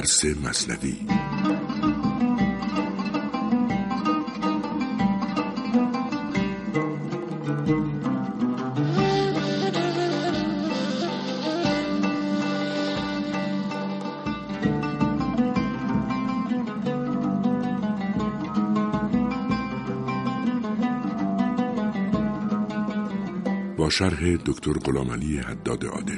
درس مثنوی. با شرح دکتر غلامعلی حداد عادل.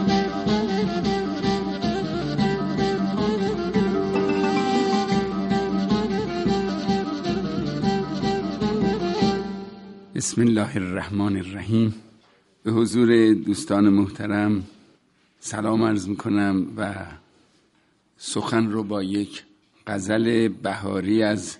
بسم الله الرحمن الرحیم. به حضور دوستان محترم سلام عرض میکنم و سخن رو با یک غزل بهاری از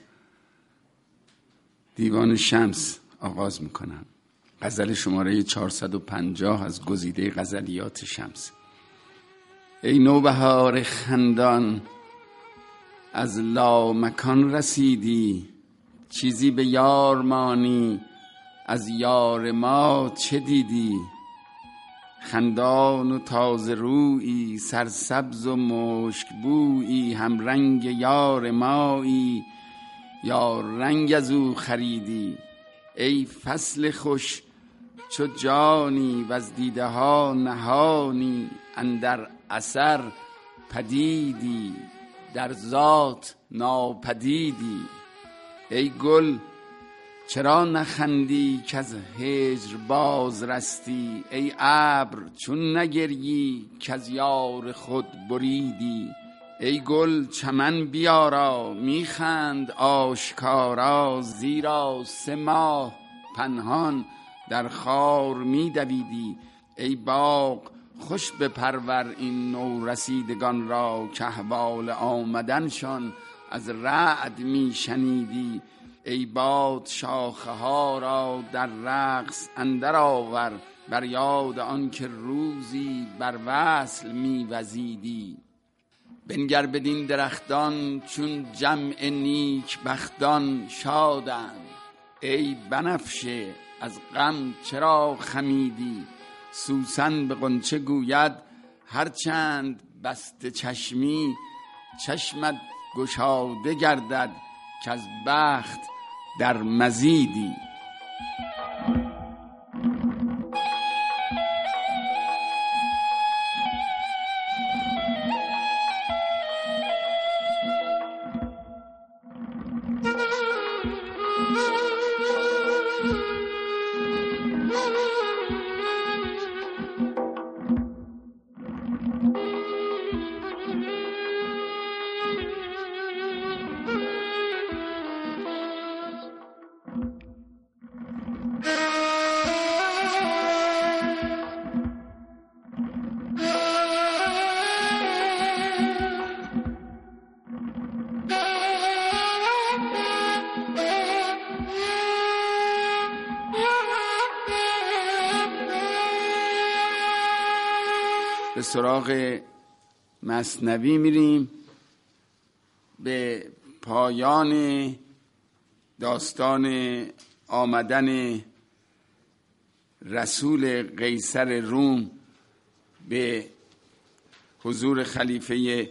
دیوان شمس آغاز میکنم. غزل شماره 450 از گزیده غزلیات شمس. ای نوبهار خندان از لامکان رسیدی، چیزی به یار مانی از یار ما چه دیدی؟ خندان و تازه رویی، سرسبز و مشک بویی، هم رنگ یار مایی یا رنگ از او خریدی؟ ای فصل خوش چو جانی و از دیده ها نهانی، اندر اثر پدیدی در ذات ناپدیدی. ای گل چرا نخندی که از هجر باز رستی؟ ای ابر چون نگریی که از یار خود بریدی؟ ای گل چمن بیارا میخند آشکارا، زیرا 3 ماه پنهان در خار میدویدی. ای باغ خوش بپرور این نو رسیدگان را، که احوال آمدنشان از رعد میشنیدی. ای باد شاخه ها را در رقص اندر آور، بر یاد آن که روزی بر وصل میوزیدی. بنگر بدین درختان چون جمع نیک بختان شادند. ای بنفشه از غم چرا خمیدی؟ سوسن به غنچه گوید هرچند بسته چشمی، چشمت گشاده گردد که از بخت در مزیدی. به سراغ مثنوی میریم. به پایان داستان آمدن رسول قیصر روم به حضور خلیفه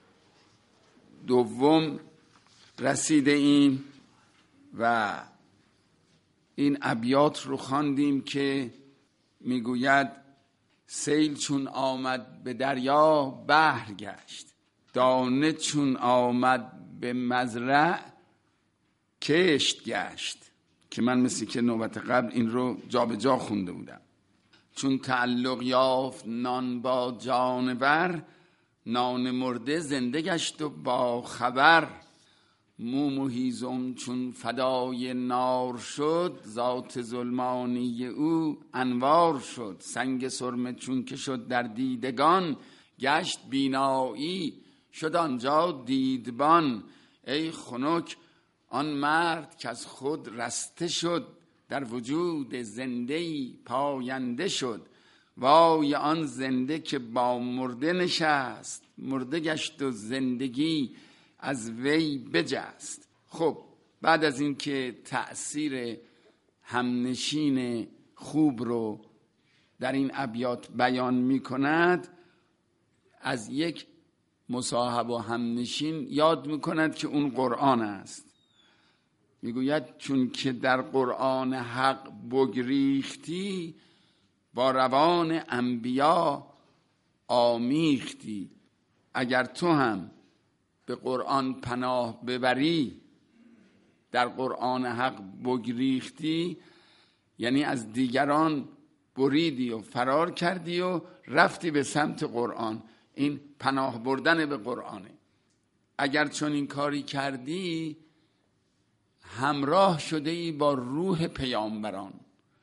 دوم رسیده ایم و این ابیات رو خواندیم که میگوید سیل چون آمد به دریا بحر گشت، دانه چون آمد به مزرع کشت گشت. که من مثل که نوبت قبل این رو جا به جا خونده بودم. چون تعلق یافت نان با جانور، نان مرده زنده گشت و با خبر. موم و هیزم چون فدای نار شد، ذات ظلمانی او انوار شد. سنگ سرمه چون که شد در دیدگان، گشت بینایی شد آنجا دیدبان. ای خنک آن مرد که از خود رسته شد، در وجود زنده‌ای پاینده شد. وای آن زنده که با مرده نشست، مرده گشت و زندگی از وی بجست. خب بعد از این که تأثیر همنشین خوب رو در این ابیات بیان می کند، از یک مصاحب و همنشین یاد میکند که اون قرآن است. میگوید چون که در قرآن حق بگریختی، با روان انبیا آمیختی. اگر تو هم به قرآن پناه ببری، در قرآن حق بگریختی، یعنی از دیگران بریدی و فرار کردی و رفتی به سمت قرآن. این پناه بردن به قرآنه. اگر چون این کاری کردی، همراه شده ای با روح پیامبران،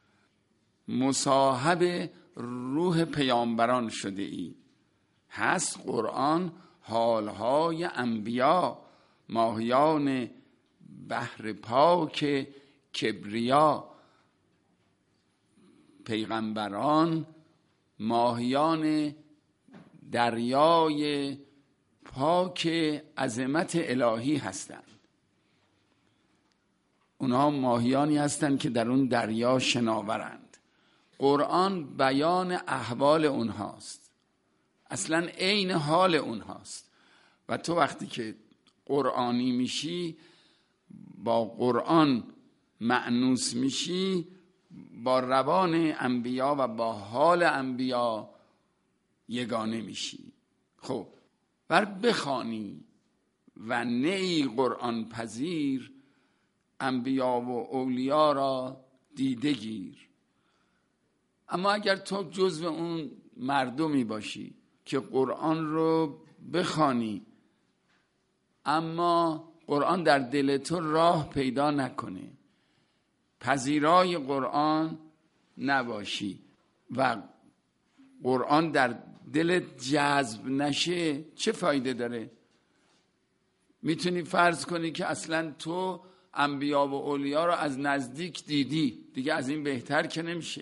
مصاحب روح پیامبران شده ای. هست قرآن حالهای انبیا، ماهیان بحر پاک کبریا. پیغمبران ماهیان دریای پاک عظمت الهی هستند. اونها ماهیانی هستند که در اون دریا شناورند. قرآن بیان احوال اونهاست، اصلا عین حال اونهاست. و تو وقتی که قرآنی میشی، با قرآن مأنوس میشی، با روان انبیا و با حال انبیا یگانه میشی. خب ور بخوانی و نه ای قرآن پذیر، انبیا و اولیا را دیده گیر. اما اگر تو جزو اون مردمی باشی که قرآن رو بخوانی، اما قرآن در دل تو راه پیدا نکنه، پذیرای قرآن نباشی و قرآن در دلت جذب نشه، چه فایده داره؟ میتونی فرض کنی که اصلا تو انبیا و اولیا رو از نزدیک دیدی، دیگه از این بهتر که نمیشه.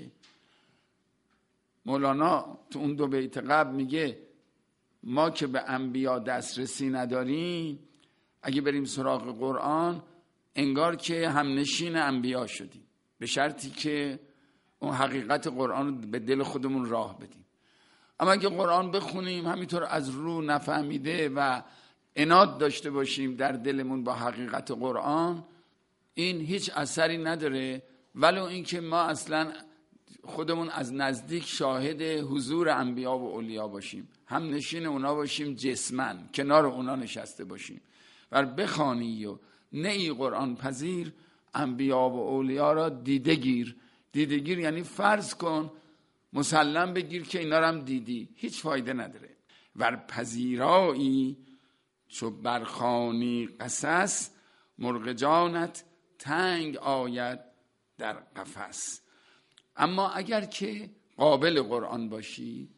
مولانا تو اون 2 بیت قبل میگه ما که به انبیا دسترسی نداریم، اگه بریم سراغ قرآن انگار که همنشین انبیا شدیم، به شرطی که اون حقیقت قرآن رو به دل خودمون راه بدیم. اما اگه قرآن بخونیم همینطور از رو نفهمیده و عناد داشته باشیم در دلمون با حقیقت قرآن، این هیچ اثری نداره، ولو اینکه ما اصلا خودمون از نزدیک شاهد حضور انبیا و اولیا باشیم، هم نشین اونا باشیم، جسمن کنار اونا نشسته باشیم. و بخوانی و نه ای قرآن پذیر، انبیا و اولیا را دیده گیر. دیده گیر یعنی فرض کن، مسلم بگیر که اینا رو هم دیدی، هیچ فایده نداره. ور پذیرایی چو برخوانی قصص، مرغ جانت تنگ آید در قفس. اما اگر که قابل قرآن باشی،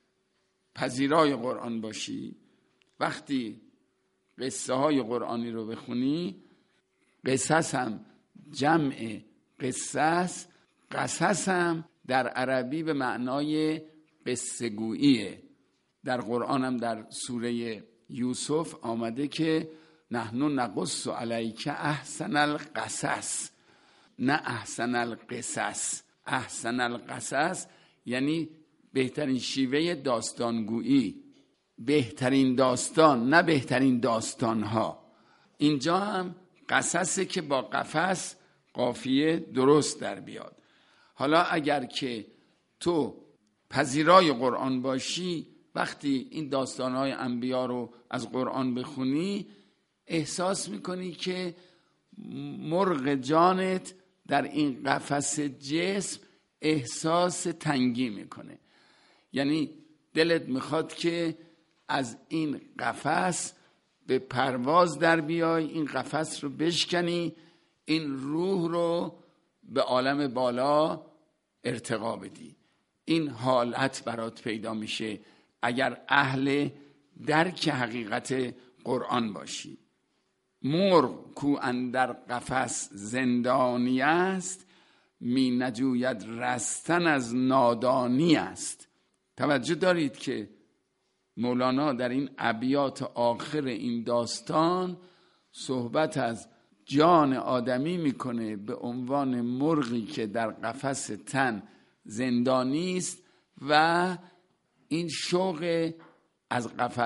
پذیرای قرآن باشی، وقتی قصه های قرآنی رو بخونی، قصص هم جمع قصص، قصص هم در عربی به معنای قصه گوییه. در قرآن هم در سوره یوسف آمده که نحن نقص علیک احسن القصص، نه احسن القصص. احسن القصص یعنی بهترین شیوه داستانگویی، بهترین داستان، نه بهترین داستانها. اینجا هم قصصه که با قفس قافیه درست در بیاد. حالا اگر که تو پذیرای قرآن باشی، وقتی این داستانهای انبیا رو از قرآن بخونی، احساس میکنی که مرغ جانت در این قفس جسم احساس تنگی میکنه. یعنی دلت میخواد که از این قفس به پرواز در بیای، این قفس رو بشکنی، این روح رو به عالم بالا ارتقا بدی. این حالت برات پیدا میشه اگر اهل درک حقیقت قرآن باشی. مرغ کو اندر قفس زندانی است، می نجوید رستن از نادانی است. توجه دارید که مولانا در این ابیات آخر این داستان صحبت از جان آدمی میکنه به عنوان مرغی که در قفس تن زندانی است و این شوق از قفس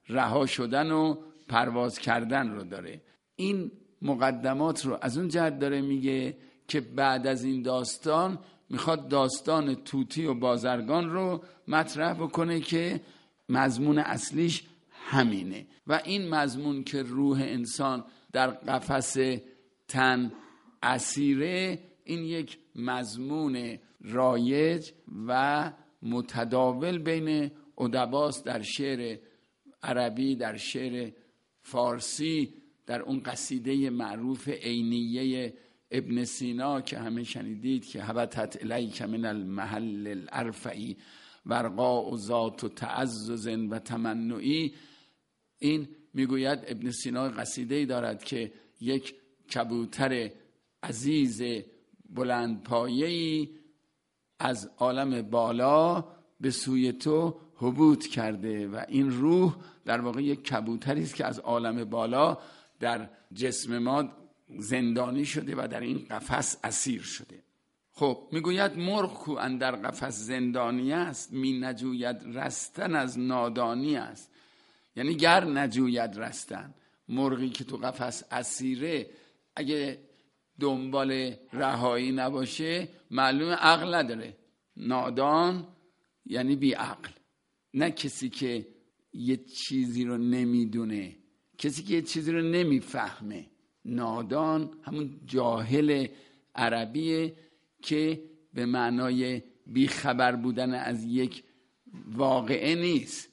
رها شدن و پرواز کردن رو داره. این مقدمات رو از اون جهت داره میگه که بعد از این داستان میخواد داستان طوطی و بازرگان رو مطرح بکنه که مضمون اصلیش همینه و این مضمون که روح انسان در قفس تن اسیره، این یک مضمون رایج و متداول بین ادباست، در شعر عربی، در شعر فارسی، در اون قصیده معروف عینیه ابن سینا که همه شنیدید که هبطت الیک من المحل الارفعی ورقاء ذات و تعزز و تمنعی. این میگوید ابن سینا قصیده‌ای دارد که یک کبوتر عزیز بلند پایه‌ای از عالم بالا به سوی تو هبوط کرده و این روح در واقع یک کبوتری است که از عالم بالا در جسم ما زندانی شده و در این قفس اسیر شده. خب میگوید مرغ کو اندر قفس زندانی است، می نجوید رستن از نادانی است. یعنی گر نجوید رستن، مرغی که تو قفس اسیره اگه دنبال رهایی نباشه معلومه عقل نداره. نادان یعنی بی عقل، نه کسی که یه چیزی رو نمیدونه، کسی که یه چیزی رو نمیفهمه. نادان همون جاهل عربیه که به معنای بیخبر بودن از یک واقعه نیست،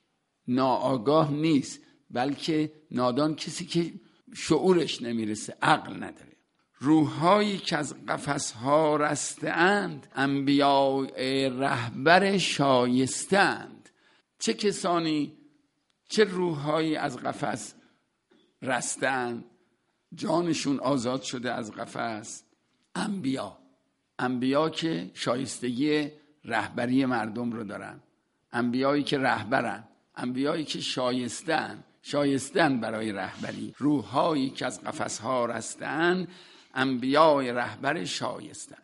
ناآگاه نیست، بلکه نادان کسی که شعورش نمیرسه، عقل نداره. روحایی که از قفس‌ها رسته‌اند، انبیاء رهبر شایسته‌اند. چه کسانی، چه روحایی از قفس رسته‌اند، جانشون آزاد شده از قفس؟ انبیا که شایستگی رهبری مردم رو دارن، انبیایی که رهبرن، انبیایی که شایستن برای رهبری. روحایی که از قفس‌ها رسته‌اند، انبیای رهبر شایستن.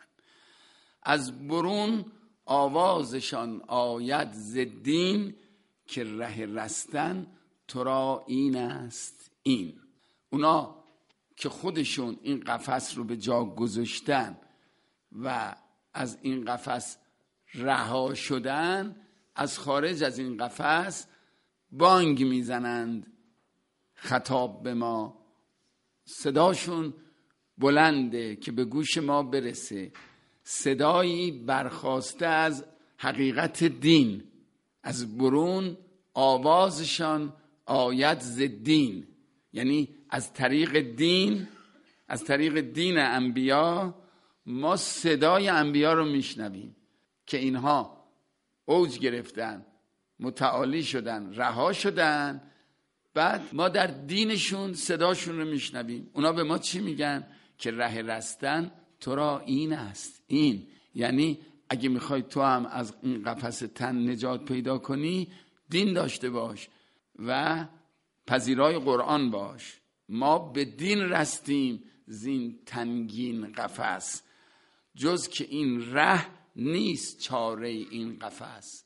از برون آوازشان آید ز دین، که ره رستن تو را این است این. اونا که خودشون این قفس رو به جا گذاشتن و از این قفس رها شدن، از خارج از این قفس بانگ میزنند خطاب به ما. صداشون بلنده که به گوش ما برسه، صدایی برخاسته از حقیقت دین. از برون آوازشان آید ز دین، یعنی از طریق دین، از طریق دین انبیا ما صدای انبیا رو میشنویم که اینها اوج گرفتن، متعالی شدن، رها شدن، بعد ما در دینشون صداشون رو میشنویم. اونا به ما چی میگن؟ که ره رستن تو را این است این. یعنی اگه میخوای تو هم از این قفس تن نجات پیدا کنی، دین داشته باش و پذیرای قرآن باش. ما به دین رستیم زین تنگین قفس، جز که این ره نیست چاره این قفس.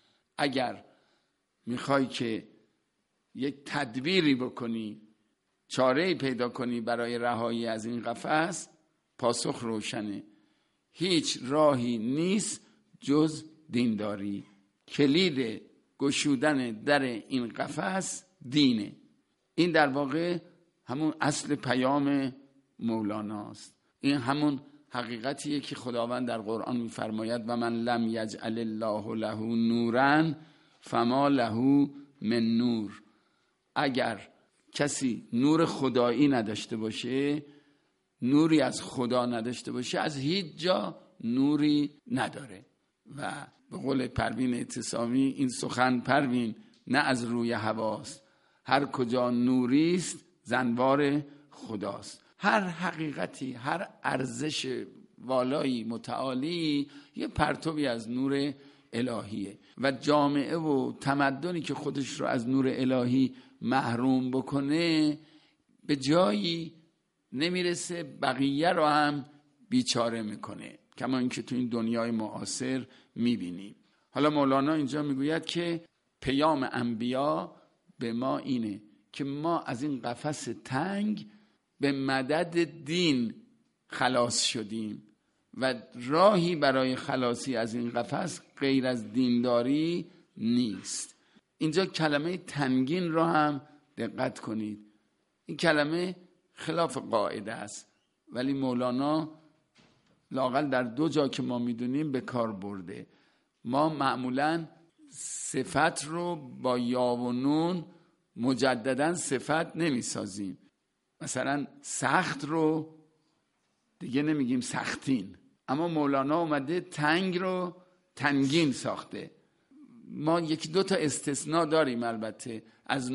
اگر میخوای که یک تدبیری بکنی، چاره‌ای پیدا کنی برای رهایی از این قفس، پاسخ روشنه. هیچ راهی نیست جز دینداری. کلید گشودن در این قفس دینه. این در واقع همون اصل پیام مولاناست. این همون حقیقتیه که خداوند در قرآن می‌فرماید و من لم یجعل الله له نورا فما له من نور. اگر کسی نور خدایی نداشته باشه، نوری از خدا نداشته باشه، از هیچ جا نوری نداره. و به قول پروین اعتصامی، این سخن پروین نه از روی هواست، هر کجا نوریست زنوار خداست. هر حقیقتی، هر ارزش والایی متعالی یه پرتوی از نور الهیه و جامعه و تمدنی که خودش رو از نور الهی محروم بکنه به جایی نمیرسه، بقیه رو هم بیچاره میکنه، کما اینکه تو این دنیای معاصر میبینیم. حالا مولانا اینجا میگوید که پیام انبیا به ما اینه که ما از این قفس تنگ به مدد دین خلاص شدیم و راهی برای خلاصی از این قفس غیر از دینداری نیست. اینجا کلمه تنگین را هم دقت کنید. این کلمه خلاف قاعده است، ولی مولانا لااقل در 2 جا که ما میدونیم به کار برده. ما معمولاً صفت رو با یا و نون مجدداً صفت نمیسازیم. مثلا سخت رو دیگه نمیگیم سختین، اما مولانا اومده تنگ رو تنگین ساخته. ما 1-2 تا استثناء داریم، البته از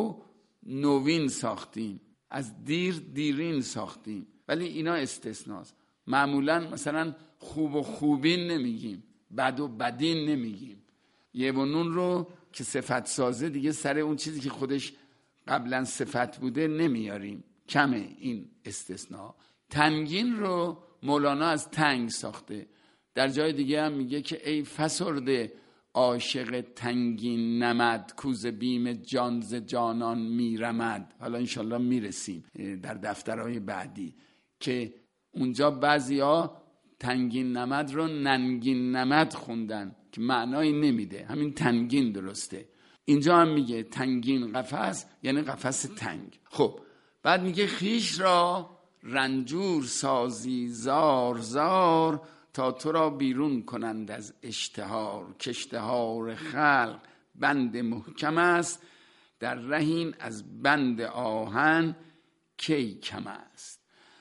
نوین ساختیم، از دیرین ساختیم، ولی اینا استثناست. معمولا مثلا خوب و خوبین نمیگیم، بد و بدین نمیگیم. یه و نون رو که صفت سازه دیگه سر اون چیزی که خودش قبلا صفت بوده نمیاریم، کمه این استثناء. تنگین رو مولانا از تنگ ساخته. در جای دیگه هم میگه که ای فسرده عاشق تنگین نمد، کوز بیم جان ز جانان میرمد. حالا انشالله میرسیم در دفترهای بعدی که اونجا بعضیا تنگین نمد رو ننگین نمد خوندن که معنایی نمیده، همین تنگین درسته. اینجا هم میگه تنگین قفس یعنی قفس تنگ. خب بعد میگه خیش را رنجور سازی زار زار، تا تو را بیرون کنند از اشتهار. که اشتهار خلق بند محکم است، در رهین از بند آهن کی کم است.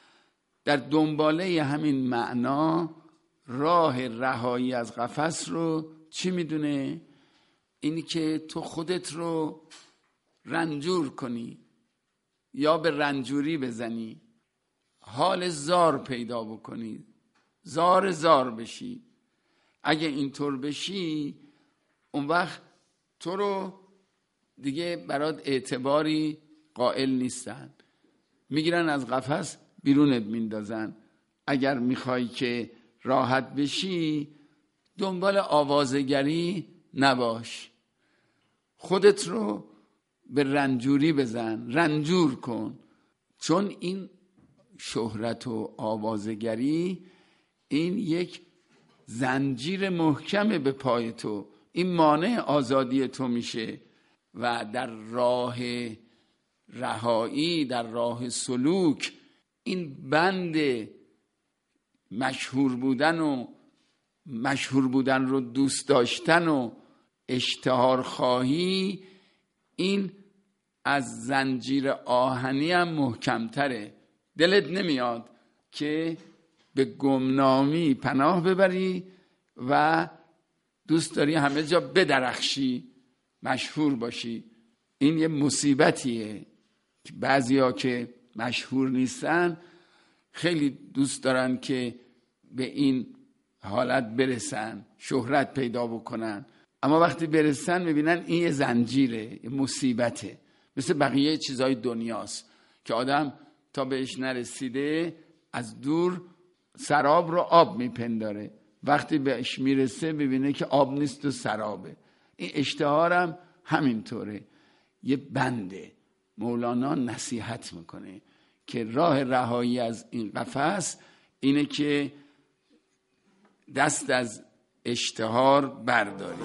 در دنباله همین معنا راه رهایی از قفس رو چی میدونه؟ اینی که تو خودت رو رنجور کنی یا به رنجوری بزنی، حال زار پیدا بکنی، زار بشی. اگه اینطور بشی اون وقت تو رو دیگه برات اعتباری قائل نیستن، میگیرن از قفس بیرونت میندازن. اگر میخوای که راحت بشی دنبال آوازگری نباش، خودت رو به رنجوری بزن، رنجور کن. چون این شهرت و آوازگری این یک زنجیر محکمه به پای تو، این مانع آزادی تو میشه و در راه رهایی، در راه سلوک، این بند مشهور بودن رو دوست داشتن و اشتهار خواهی، این از زنجیر آهنی هم محکمتره. دلت نمیاد که به گمنامی پناه ببری و دوست داری همه جا بدرخشی، مشهور باشی. این یه مصیبتیه که بعضیا که مشهور نیستن خیلی دوست دارن که به این حالت برسن، شهرت پیدا بکنن، اما وقتی برسن میبینن این یه زنجیره، یه مصیبته. مثل بقیه چیزای دنیاست که آدم تا بهش نرسیده از دور سراب رو آب میپنداره، وقتی بهش میرسه ببینه که آب نیست و سرابه. این اشتهارم همینطوره، یه بنده. مولانا نصیحت میکنه که راه رهایی از این قفس اینه که دست از اشتهار برداری.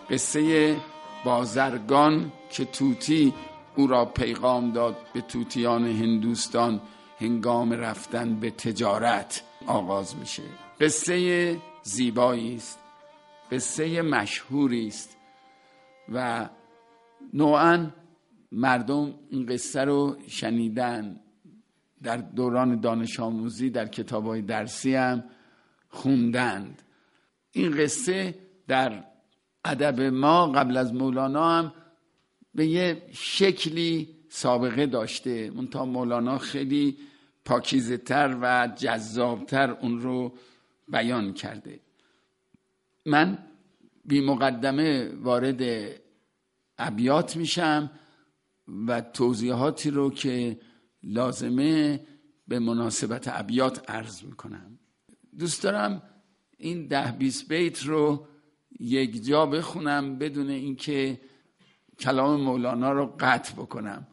قصه بازرگان که طوطی او را پیغام داد به طوطیان هندوستان هنگام رفتن به تجارت آغاز میشه. قصه زیبایی است، قصه مشهوری است و نوعاً مردم این قصه رو شنیدن، در دوران دانش آموزی در کتاب‌های درسی هم خوندند. این قصه در ادب ما قبل از مولانا هم به یه شکلی سابقه داشته، منتها مولانا خیلی پاکیزه‌تر و جذابتر اون رو بیان کرده. من بی مقدمه وارد ابیات میشم و توضیحاتی رو که لازمه به مناسبت ابیات عرض میکنم. دوست دارم این 10-20 بیت رو یک جا بخونم بدون اینکه کلام مولانا رو قطع بکنم.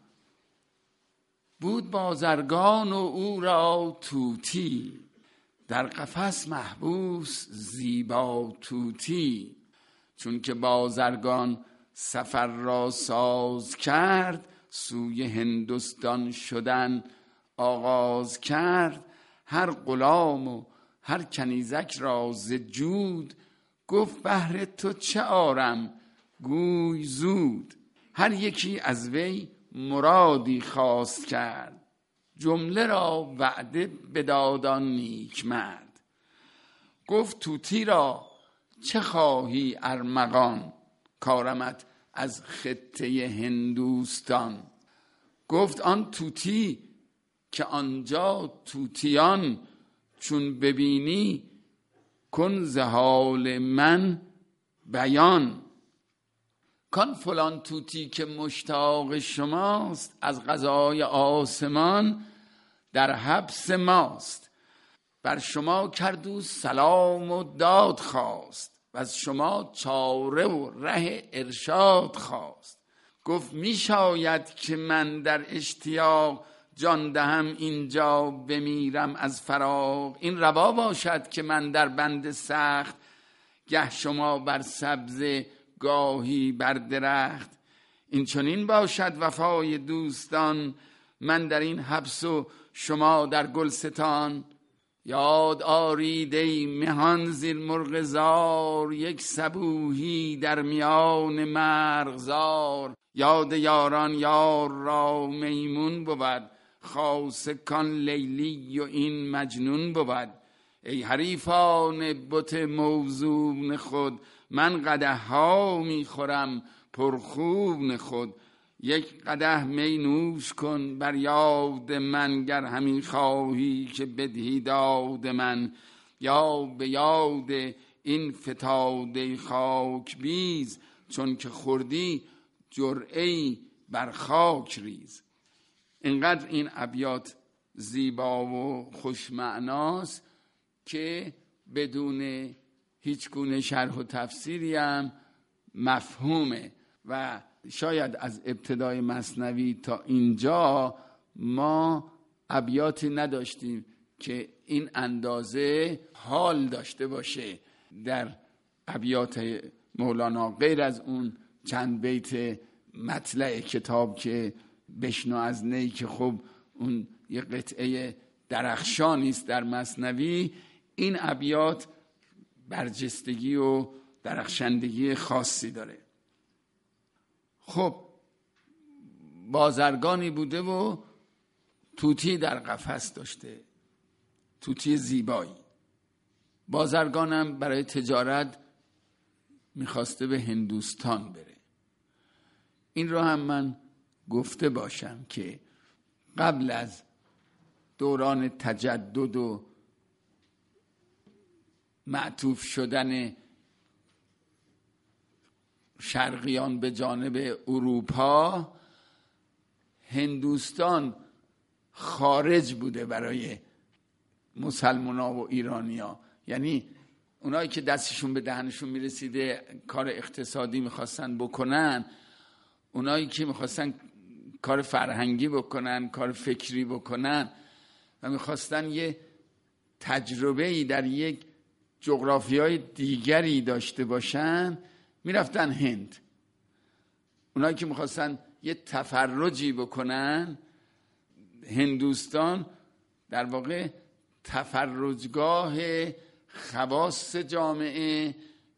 بود بازرگان و او را طوطی، در قفس محبوس زیبا طوطی. چون که بازرگان سفر را ساز کرد، سوی هندوستان شدن آغاز کرد. هر غلام و هر کنیزک را ز جود، گفت بهر تو چه آرم گوی زود. هر یکی از وی مرادی خواست کرد، جمله را وعده بدادان نیک مرد. گفت طوطی را چه خواهی ارمغان، کارمت از خطه هندوستان. گفت آن طوطی که آنجا طوطیان، چون ببینی کن ز حال من بیان. کان فلان طوطی که مشتاق شماست، از قضای آسمان در حبس ماست. بر شما کرد او سلام و داد خواست، و از شما چاره و ره ارشاد خواست. گفت می شاید که من در اشتیاق، جان دهم اینجا بمیرم از فراق. این روا باشد که من در بند سخت، گه شما بر سبزه گاهی بر درخت. این چنین باشد وفای دوستان، من در این حبس و شما در گلستان. یاد آرید ای مهان زیر مرغزار، یک صبوحی در میان مرغزار. یاد یاران یار را میمون بود، خاصه کان لیلی و این مجنون بود. ای حریفان بت موزون خود، من قدح ها میخورم پرخون خود. یک قدح می نوش کن بر یاد من، گر همی خواهی که بدهی داد من. یا به یاد این فتاده خاک بیز، چون که خوردی جرعه‌ای بر خاک ریز. اینقدر این ابیات زیبا و خوشمعناست که بدون هیچ گونه شرح و تفسیری هم مفهومه و شاید از ابتدای مثنوی تا اینجا ما ابیاتی نداشتیم که این اندازه حال داشته باشه در ابیات مولانا، غیر از اون چند بیت مطلع کتاب که بشنو از نی، که خب اون یه قطعه درخشانی است در مثنوی. این ابیات برجستگی و درخشندگی خاصی داره. خب بازرگانی بوده و طوطی در قفس داشته، طوطی زیبایی. بازرگانم برای تجارت میخواسته به هندوستان بره. این رو هم من گفته باشم که قبل از دوران تجدد و معطوف شدن شرقیان به جانب اروپا، هندوستان خارج بوده برای مسلمان‌ها و ایرانی‌ها. یعنی اونایی که دستشون به دهنشون میرسیده کار اقتصادی میخواستن بکنن، اونایی که میخواستن کار فرهنگی بکنن، کار فکری بکنن و میخواستن یه تجربه‌ای در یک جغرافیای دیگری داشته باشن، میرفتن هند. اونایی که میخواستن یه تفرجی بکنن، هندوستان در واقع تفرجگاه خواص جامعه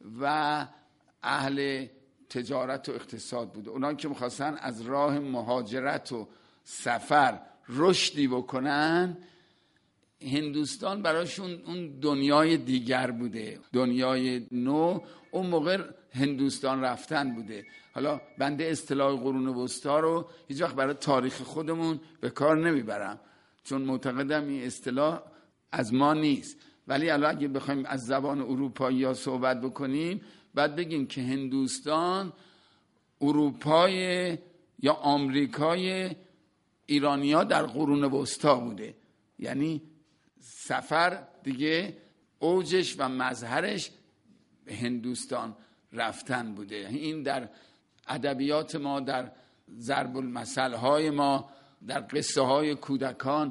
و اهل تجارت و اقتصاد بوده. اونایی که میخواستن از راه مهاجرت و سفر رشدی بکنن، هندوستان براشون اون دنیای دیگر بوده، دنیای نو. اون موقع هندوستان رفتن بوده. حالا بنده اصطلاح قرون وسطا رو هیچ وقت برای تاریخ خودمون به کار نمیبرم، چون معتقدم این اصطلاح از ما نیست. ولی الان اگه بخوایم از زبان اروپایی ها صحبت بکنیم، بعد بگیم که هندوستان اروپای یا آمریکای ایرانیا در قرون وسطا بوده. یعنی سفر دیگه اوجش و مظهرش به هندوستان رفتن بوده. این در ادبیات ما، در ضرب المثل های ما، در قصه های کودکان،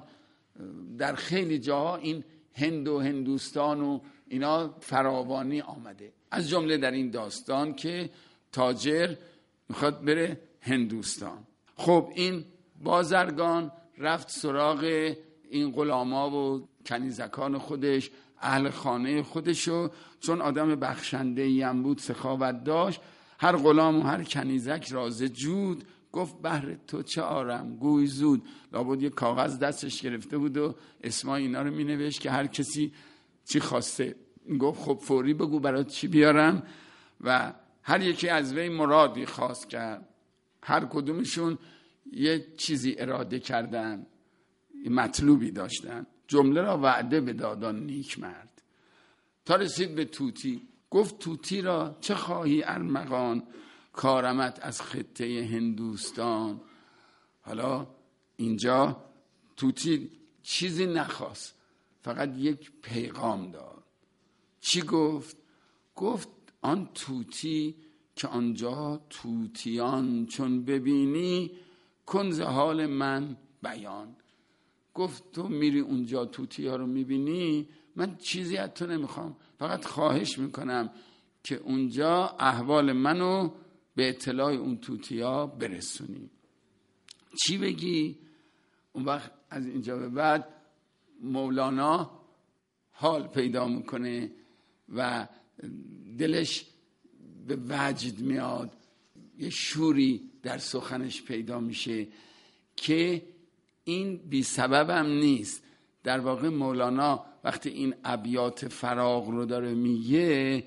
در خیلی جاها این هند و هندوستان و اینا فراوانی آمده. از جمله در این داستان که تاجر میخواد بره هندوستان. خب این بازرگان رفت سراغ این غلاما و کنیزکان خودش، اهل خانه خودشو، چون آدم بخشنده‌ای هم بود، سخاوت داشت. هر غلام و هر کنیزک راز جود، گفت بهر تو چه آرم گوی زود. لابد یه کاغذ دستش گرفته بود و اسمای اینا رو می نوشت که هر کسی چی خواسته. گفت خب فوری بگو برای چی بیارم. و هر یکی از وی مرادی خواست کرد. هر کدومشون یه چیزی اراده کردن، مطلوبی داشتن. جمله را وعده به دادان نیک مرد. تا رسید به طوطی. گفت طوطی را چه خواهی ارمغان، کارمت از خطه هندوستان. حالا اینجا طوطی چیزی نخواست، فقط یک پیغام داد. چی گفت؟ گفت آن طوطی که آنجا طوطیان چون ببینی، کن ز حال من بیان. گفت تو میری اونجا طوطی ها رو میبینی، من چیزی از تو نمیخوام، فقط خواهش میکنم که اونجا احوال منو به اطلاع اون طوطی ها برسونی. چی بگی؟ اون وقت از اینجا به بعد مولانا حال پیدا میکنه و دلش به وجد میاد، یه شوری در سخنش پیدا میشه که این بی سبب هم نیست. در واقع مولانا وقتی این ابیات فراق رو داره میگه،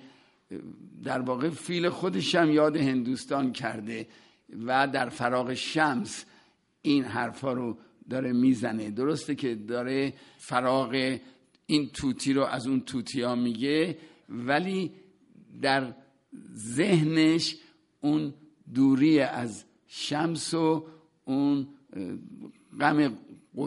در واقع فیل خودش هم یاد هندوستان کرده و در فراق شمس این حرفا رو داره میزنه. درسته که داره فراق این طوطی رو از اون طوطی ها میگه، ولی در ذهنش اون دوری از شمس و اون غم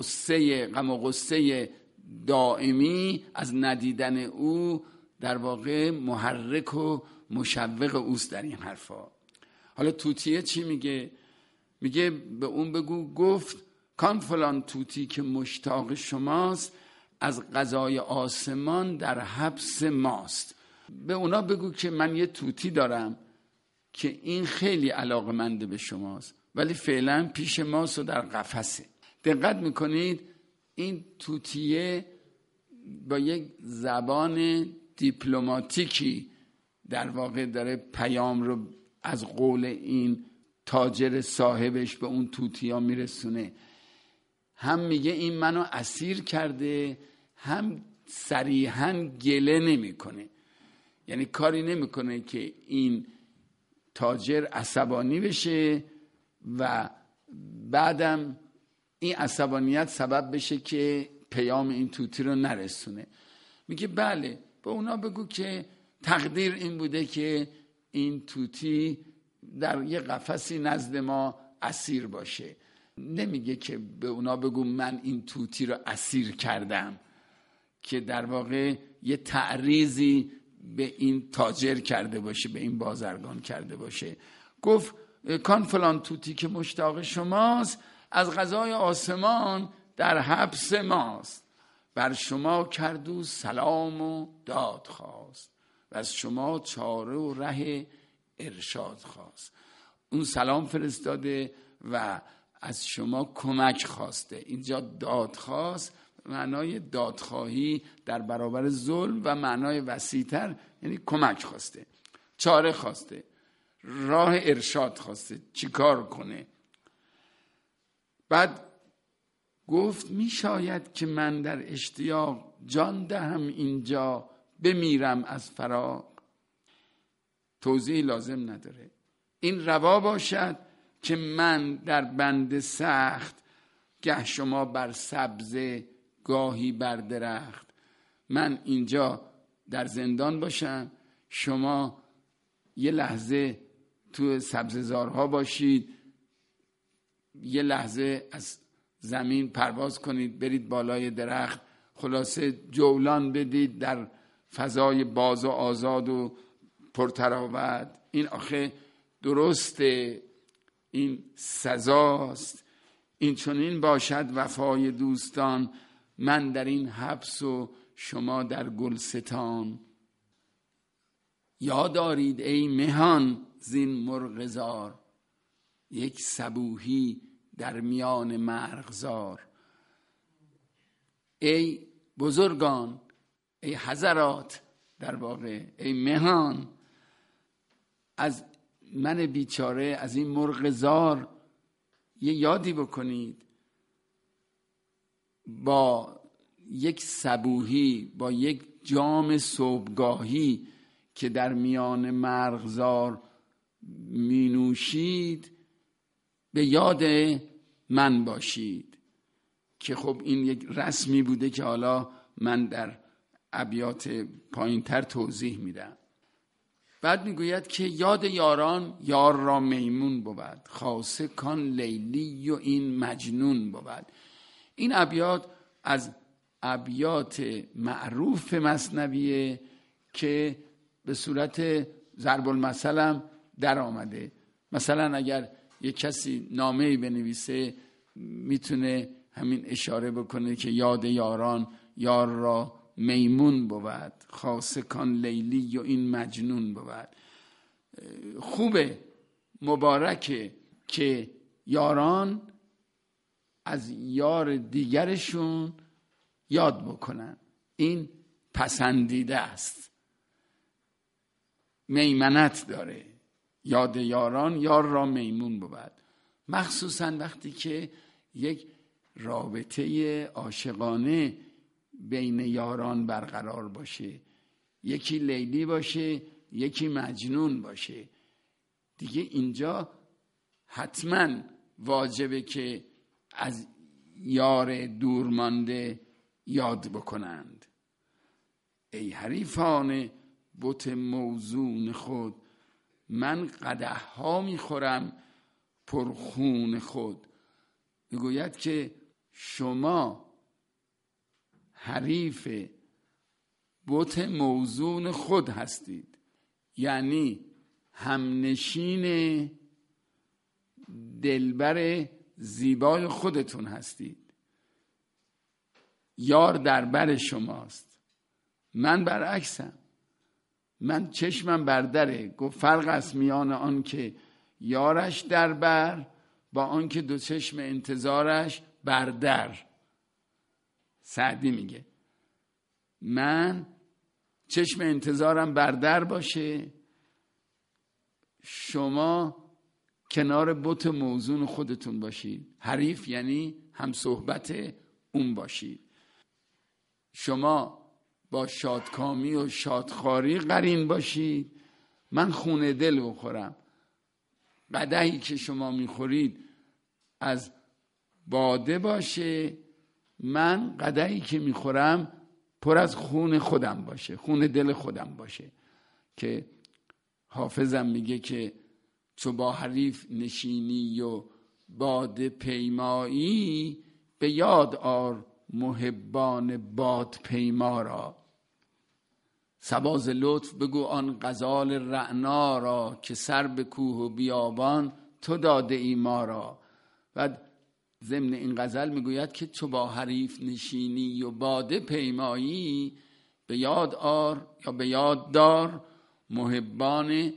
و غصه دائمی از ندیدن او در واقع محرک و مشوق اوست در این حرفا. حالا طوطیه چی میگه؟ میگه به اون بگو گفت کان فلان طوطی که مشتاق شماست، از قضای آسمان در حبس ماست. به اونا بگو که من یه طوطی دارم که این خیلی علاقمنده به شماست، ولی فعلا پیش ماست و در قفسه. دقت میکنید این طوطیه با یک زبان دیپلماتیکی در واقع داره پیام رو از قول این تاجر صاحبش به اون طوطی‌ها میرسونه. هم میگه این منو اسیر کرده، هم صریحاً گله نمیکنه. یعنی کاری نمیکنه که این تاجر عصبانی بشه و بعدم این عصبانیت سبب بشه که پیام این طوطی رو نرسونه. میگه بله، به اونا بگو که تقدیر این بوده که این طوطی در یه قفسی نزد ما اسیر باشه. نمیگه که به اونا بگو من این طوطی رو اسیر کردم، که در واقع یه تعریضی به این تاجر کرده باشه، به این بازرگان کرده باشه. گفت کان فلان طوطی که مشتاق شماست، از قضای آسمان در حبس ماست. بر شما کردو سلام و داد خواست، و از شما چاره و ره ارشاد خواست. اون سلام فرستاده و از شما کمک خواسته. اینجا داد خواست، معنای دادخواهی در برابر ظلم و معنای وسیع‌تر یعنی کمک خواسته، چاره خواسته، راه ارشاد خواسته چی کار کنه. بعد گفت می شاید که من در اشتیاق جان دهم اینجا بمیرم از فراق. توضیح لازم نداره. این روا باشد که من در بند سخت، گه شما بر سبزه گاهی بر درخت. من اینجا در زندان باشم، شما یه لحظه تو سبززارها باشید، یه لحظه از زمین پرواز کنید برید بالای درخت، خلاصه جولان بدید در فضای باز و آزاد و پرتراوت. این آخه درسته، این سزاست. این چنین باشد وفای دوستان، من در این حبس و شما در گلستان. یاد دارید ای مهان زین مرغزار، یک صبوحی در میان مرغزار. ای بزرگان، ای حضرات، در واقع ای مهان، از من بیچاره، از این مرغزار یه یادی بکنید. با یک صبوحی، با یک جام صبحگاهی که در میان مرغزار می نوشید به یاد من باشید. که خب این یک رسمی بوده که حالا من در ابیات پایینتر توضیح میدم. بعد میگوید که یاد یاران یار را میمون بود، خاصه کان لیلی و این مجنون بود. این ابیات از ابیات معروف مثنویه که به صورت ضرب المثل هم در آمده. مثلا اگر یک کسی نامه‌ای بنویسه میتونه همین اشاره بکنه که یاد یاران یار را میمون بود، خاصه کان لیلی و این مجنون بود. خوبه، مبارکه که یاران از یار دیگرشون یاد بکنن. این پسندیده است، میمنت داره. یاد یاران یار را میمون بود، مخصوصا وقتی که یک رابطه عاشقانه بین یاران برقرار باشه، یکی لیلی باشه یکی مجنون باشه. دیگه اینجا حتما واجبه که از یار دورمانده یاد بکنند. ای حریفان بت موزون خود، من قدح ها میخورم پر خون خود. میگوید که شما حریف بت موزون خود هستید، یعنی همنشین دلبر زیبای خودتون هستید. یار در بر شماست، من برعکسم، من چشمم بر دره. گفت فرق است میان آن که یارش در بر با آن که دو چشم انتظارش بر در. سعدی میگه من چشم انتظارم بر در باشه، شما کنار بت موزون خودتون باشید. حریف یعنی هم صحبت اون باشید. شما با شادکامی و شادخواری قرین باشید، من خون دل بخورم. قدحی که شما میخورید از باده باشه، من قدحی که میخورم پر از خون خودم باشه، خون دل خودم باشه. که حافظم میگه که چو با حریف نشینی و باده پیمایی، به یاد آر محبان باد پیما را. صبا ز لطف بگو آن غزال رعنا را، که سر به کوه و بیابان تو داده ای ما را. بعد ضمن این غزل میگوید که چو با حریف نشینی و باده پیمایی، به یاد آر یا به یاد دار محبان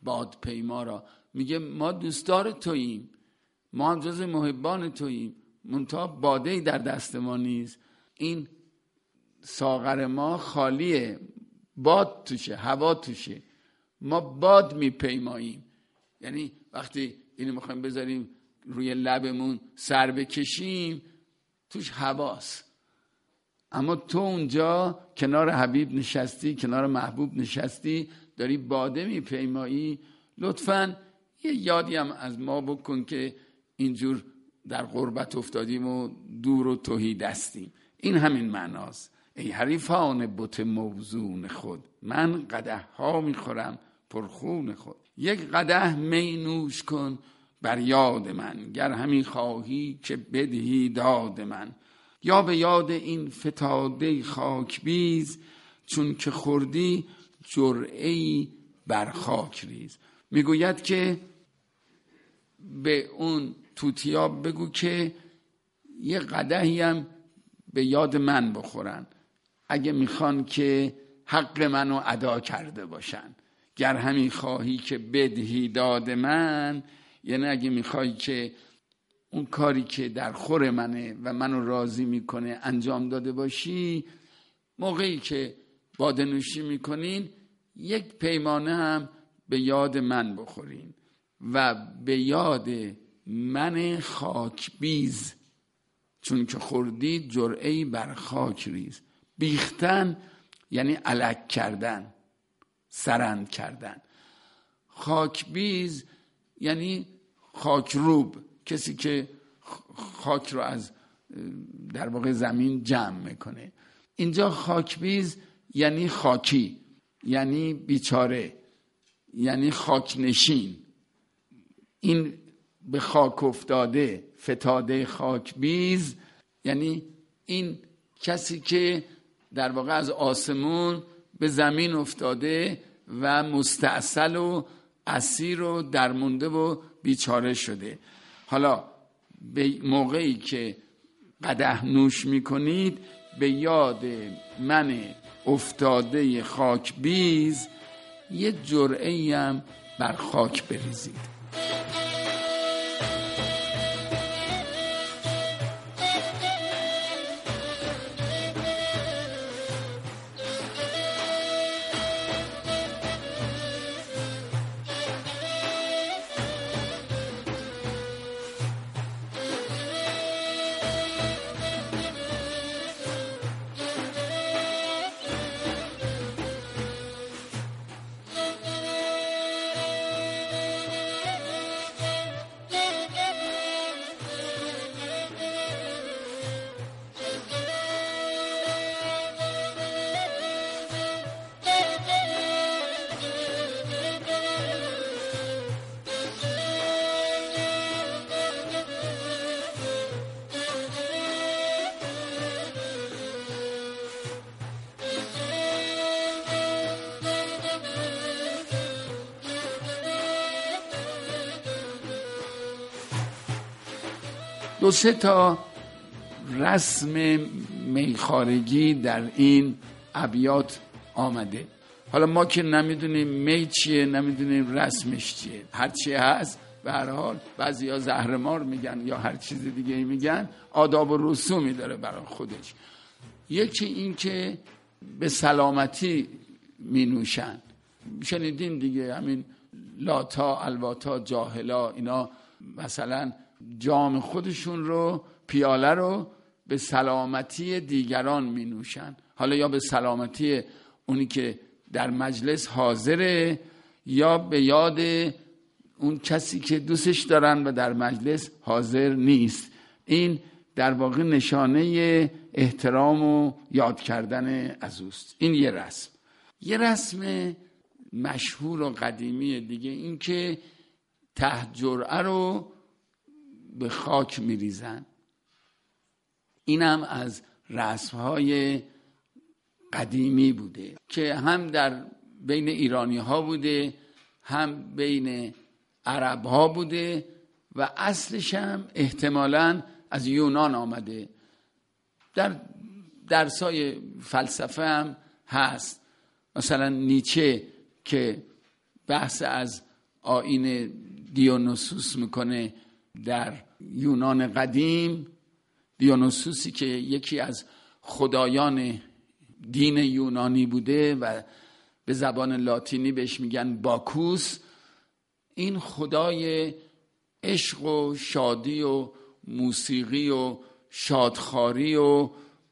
بادپیما را، میگه ما دوستدار توییم، ما هم جز محبان توییم، منتها باده‌ای در دست ما نیست، این ساغر ما خالیه، باد توشه، هوا توشه، ما باد میپیماییم. یعنی وقتی اینو میخوایم بذاریم روی لبمون سر بکشیم توش هواست، اما تو اونجا کنار حبیب نشستی، کنار محبوب نشستی، داری باده میپیمایی. لطفاً یه یادی هم از ما بکن که اینجور در غربت افتادیم و دور و تهی دستیم. این همین معناست. ای حریفان بت موزون خود، من قدح ها میخورم پرخون خود. یک قدح می نوش کن بر یاد من، گر همی خواهی که بدهی داد من. یا به یاد این فتاده خاک بیز، چون که خوردی جرعه‌ای بر خاک ریز. میگوید که به اون توتیا بگو که یه قدحی هم به یاد من بخورن، اگه میخوان که حق منو ادا کرده باشن. گر همی خواهی که بدهی داد من، یعنی اگه میخوای که اون کاری که در خور منه و منو راضی میکنه انجام داده باشی، موقعی که باده نوشی میکنین یک پیمانه هم به یاد من بخورین و به یاد من خاکبیز، چون که خوردی جرعه‌ای بر خاک ریز. بیختن یعنی الک کردن، سرند کردن. خاکبیز یعنی خاکروب، کسی که خاک رو از در واقع زمین جمع میکنه. اینجا خاکبیز یعنی خاکی، یعنی بیچاره، یعنی خاکنشین. این به خاک افتاده، فتاده خاکبیز، یعنی این کسی که در واقع از آسمون به زمین افتاده و مستعسل و اسیر و درمونده و بیچاره شده. حالا به موقعی که قدح نوش میکنید به یاد من افتاده خاکبیز یه جرعه‌ای هم بر خاک بریزید. دو سه تا رسم میخارگی در این ابیات آمده. حالا ما که نمیدونیم می چیه، نمیدونیم رسمش چیه، هر چیه هست به هر حال بعضیا زهرمار میگن یا هر چیز دیگه میگن، آداب و رسومی داره برای خودش. یکی این که به سلامتی می نوشن، شنیدین دیگه، همین لاتا، الواتا، جاهلا، اینا مثلا جام خودشون رو، پیاله رو به سلامتی دیگران می نوشن. حالا یا به سلامتی اونی که در مجلس حاضره یا به یاد اون کسی که دوستش دارن و در مجلس حاضر نیست. این در واقع نشانه احترام و یاد کردن از اوست. این یه رسم. یه رسم مشهور و قدیمی دیگه این که ته جرعه رو به خاک میریزن. این هم از رسمهای قدیمی بوده که هم در بین ایرانی ها بوده هم بین عرب ها بوده و اصلش هم احتمالاً از یونان آمده. در درسای فلسفه هم هست. مثلا نیچه که بحث از آیین دیونوسوس میکنه در یونان قدیم. دیونوسوسی که یکی از خدایان دین یونانی بوده و به زبان لاتینی بهش میگن باکوس، این خدای عشق و شادی و موسیقی و شادخواری و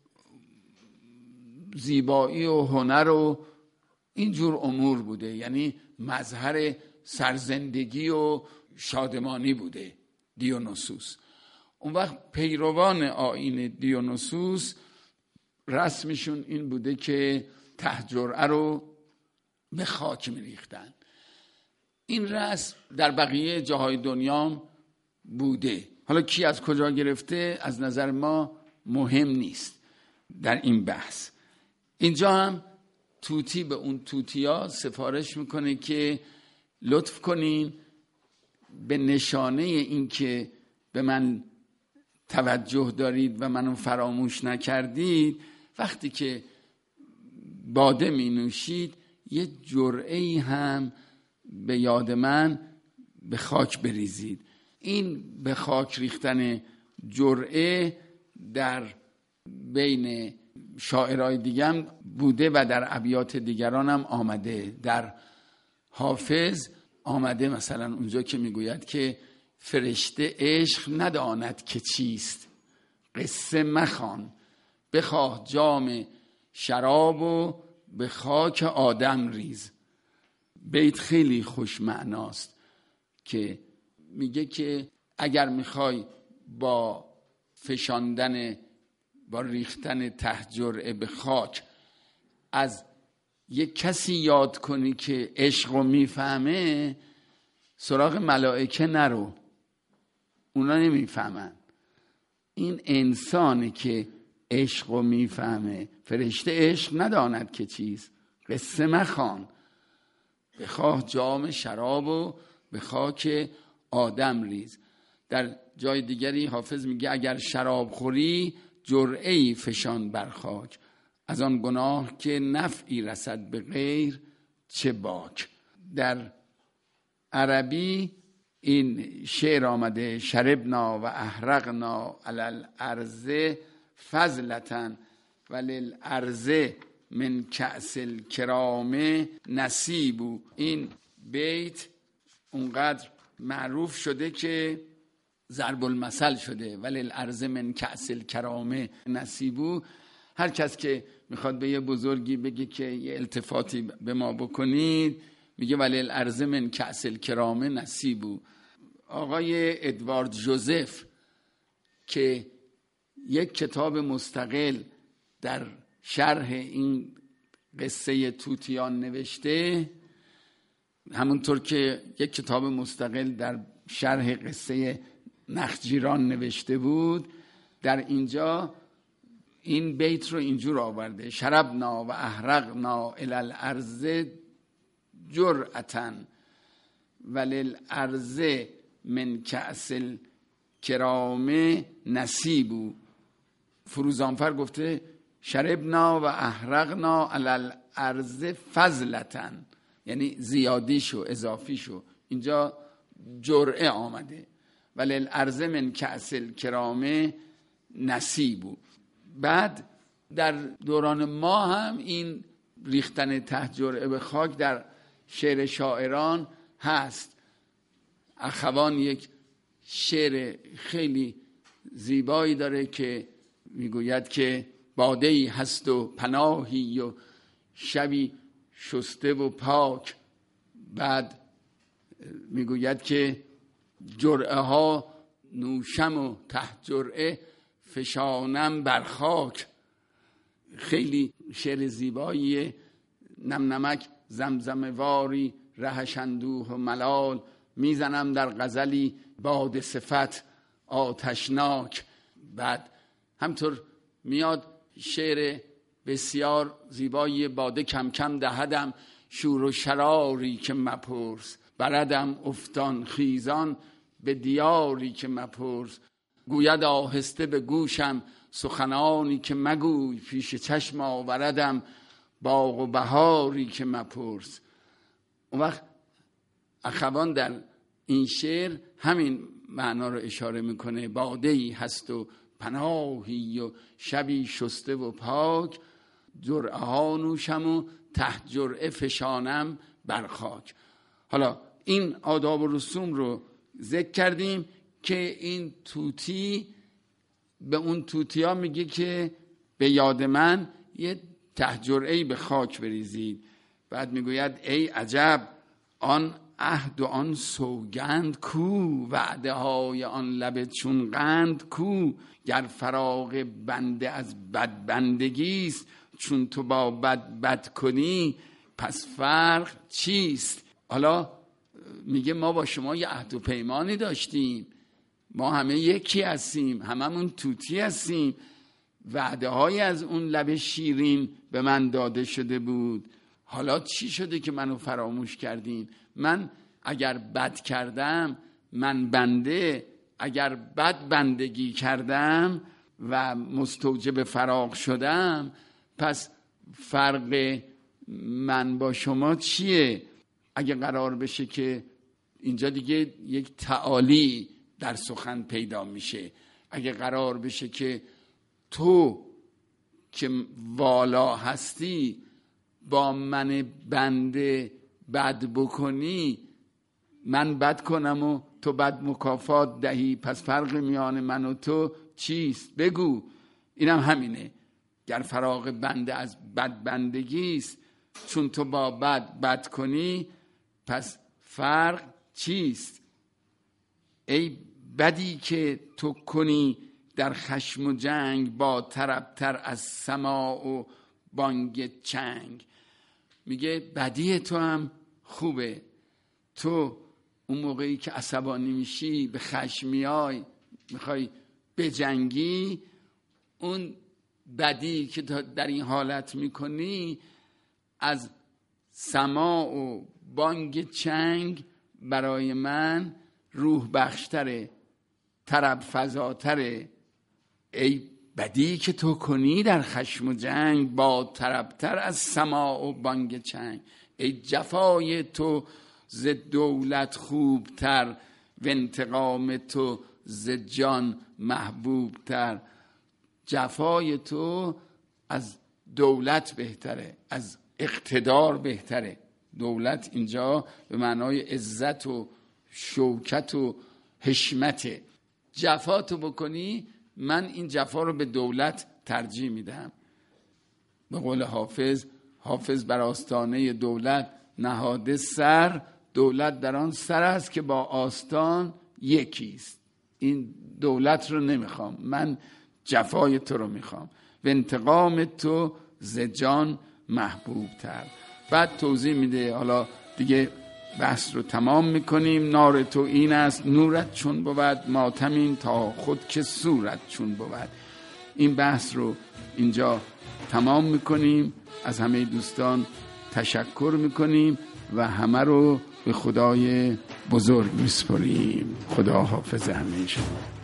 زیبایی و هنر و اینجور امور بوده، یعنی مظهر سرزندگی و شادمانی بوده دیونوسوس. اون وقت پیروان آیین دیونوسوس رسمشون این بوده که ته جرعه رو به خاک میریختن. این رسم در بقیه جاهای دنیا بوده. حالا کی از کجا گرفته از نظر ما مهم نیست در این بحث. اینجا هم توتی به اون توتیا سفارش میکنه که لطف کنین به نشانه این که به من توجه دارید و منو فراموش نکردید، وقتی که باده می نوشید یه جرعه‌ای هم به یاد من به خاک بریزید. این به خاک ریختن جرعه در بین شاعرای دیگه هم بوده و در ابیات دیگران هم آمده. در حافظ آمده مثلا اونجا که میگوید که فرشته عشق نداند که چیست، قصه مخوان، بخواه جام شراب و به خاک آدم ریز. بیت خیلی خوش معناست که میگه که اگر میخوای با فشاندن، با ریختن ته جرعه به خاک از یک کسی یاد کنی که عشق رو میفهمه، سراغ ملائکه نرو، اونا نمیفهمن. این انسانی که عشق رو میفهمه. فرشته عشق نداند که چیز، قصه مخوان، بخواه جام شراب و به خاک آدم ریز. در جای دیگری حافظ میگه اگر شراب خوری جرعه‌ای فشان بر خاک، از آن گناه که نفعی رسد به غیر چه باک. در عربی این شعر آمده شربنا و احرقنا علی الارض فضلة وللارض من کأس الکرام نصیب. این بیت اونقدر معروف شده که ضرب المثل شده، وللارض من کأس الکرام نصیب. هر کس که میخواد به یه بزرگی بگه که یه التفاتی به ما بکنید میگه وللارض من کأس الکرام نصیب. آقای ادوارد جوزف که یک کتاب مستقل در شرح این قصه توتیان نوشته، همونطور که یک کتاب مستقل در شرح قصه نخجیران نوشته بود، در اینجا این بیت رو اینجور آورده شربنا و احرقنا الی الارض جرعة وللارض من کأس الکرام نصیب. فروزانفر گفته شربنا و احرقنا علی الارض فضلة، یعنی زیادیشو اضافیشو. اینجا جرعه آمده وللارض من کأس الکرام نصیب. بعد در دوران ما هم این ریختن ته جرعه به خاک در شعر شاعران هست. اخوان یک شعر خیلی زیبایی داره که میگوید که باده‌ای هست و پناهی و شبی شسته و پاک. بعد میگوید که جرعه ها نوشم و ته جرعه فشانم بر خاک. خیلی شعر زیباییه. نم نمک زمزم واری رهش اندوه و ملال، میزنم در غزلی باد صفت آتشناک. بعد همطور میاد شعر بسیار زیبایی باده کم کم دهدم شور و شراری که مپرس، بردم افتان خیزان به دیاری که مپرس، گوید آهسته به گوشم سخنانی که مگوی، پیش چشم آوردم باغ و بهاری که مپرس. اون وقت اخوان در این شعر همین معنا رو اشاره میکنه. باده‌ای هست و پناهی و شبی شسته و پاک، جرعه ها نوشم و ته جرعه فشانم بر خاک. حالا این آداب و رسوم رو ذکر کردیم که این طوطی به اون طوطی ها میگه که به یاد من یه ته جرعه‌ای به خاک بریزید. بعد میگوید ای عجب آن عهد و آن سوگند کو، وعده های آن لب چون قند کو، گر فراق بنده از بد بندگیست، چون تو با بد کنی پس فرق چیست. حالا میگه ما با شما یه عهد و پیمانی داشتیم، ما همه یکی هستیم، هممون طوطی هستیم، وعده های از اون لب شیرین به من داده شده بود، حالا چی شده که منو فراموش کردین؟ من اگر بد کردم، من بنده اگر بد بندگی کردم و مستوجب فراق شدم، پس فرق من با شما چیه؟ اگه قرار بشه که اینجا دیگه یک تعالی در سخن پیدا میشه، اگه قرار بشه که تو که والا هستی با من بنده بد بکنی، من بد کنم و تو بد مکافات دهی، پس فرق میان من و تو چیست؟ بگو. اینم همینه، گر فراق بنده از بد بندگیست، چون تو با بد کنی پس فرق چیست؟ ای بدی که تو کنی در خشم و جنگ، با طربتر از سماع و بانگ چنگ. میگه بدی تو هم خوبه، تو اون موقعی که عصبانی میشی، به خشم میای، میخوای بجنگی، اون بدی که در این حالت میکنی از سماع و بانگ چنگ برای من روح بخشتره، طرب فضاتره. ای بدی که تو کنی در خشم و جنگ، با طربتر از سماع و بانگ چنگ. ای جفای تو ز دولت خوبتر، و انتقام تو ز جان محبوبتر. جفای تو از دولت بهتره، از اقتدار بهتره. دولت اینجا به معنای عزت و شوکت و حشمته. جفا تو بکنی، من این جفا رو به دولت ترجیح میدم. به قول حافظ بر آستانه دولت نهاده سر، دولت در آن سر است که با آستان یکیست. این دولت رو نمیخوام، من جفای تو رو میخوام. و انتقام تو ز جان محبوب تر. بعد توضیح میده، حالا دیگه بحث رو تمام میکنیم. نار تو این است نورت چون بود، ماتمین تا خود که صورت چون بود. این بحث رو اینجا تمام میکنیم. از همه دوستان تشکر میکنیم و همه رو به خدای بزرگ میسپاریم. خدا حافظ همه شما.